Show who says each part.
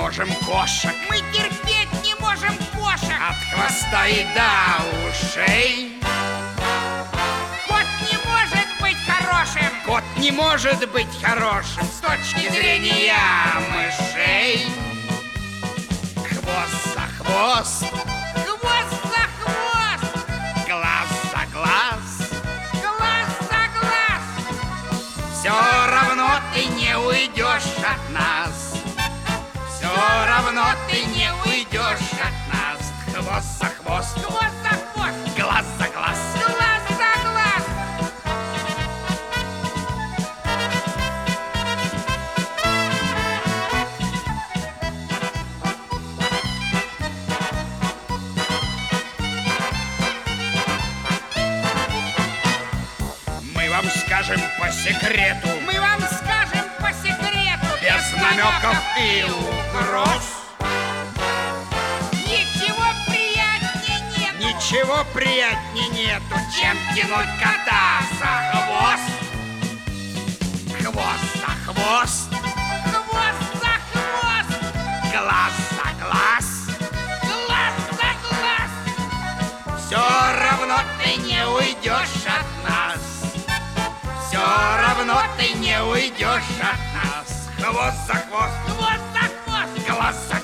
Speaker 1: можем кошек.
Speaker 2: Мы терпеть не можем кошек.
Speaker 1: От хвоста и до ушей.
Speaker 2: Кот не может быть хорошим.
Speaker 1: Кот не может быть хорошим с точки зрения мышей. Хвост за хвост,
Speaker 2: Хвост за хвост.
Speaker 1: глаз за глаз.
Speaker 2: Глаз за глаз.
Speaker 1: Все равно ты не уйдешь от нас. Все равно ты не уйдешь от нас. Хвост за хвост,
Speaker 2: Хвост за хвост.
Speaker 1: глаз за глаз.
Speaker 2: Глаз за глаз.
Speaker 1: Мы вам скажем по секрету,
Speaker 2: Мы вам скажем по секрету.
Speaker 1: без намеков и угроз.
Speaker 2: Ничего приятнее нет.
Speaker 1: Ничего приятнее нету, чем тянуть кота за хвост. Хвост за хвост,
Speaker 2: Хвост за хвост.
Speaker 1: глаз за глаз.
Speaker 2: Глаз за глаз.
Speaker 1: Все равно ты не уйдешь от нас. Все равно ты не уйдешь от нас. Хвост за хвост,
Speaker 2: Хвост за хвост.
Speaker 1: глаз за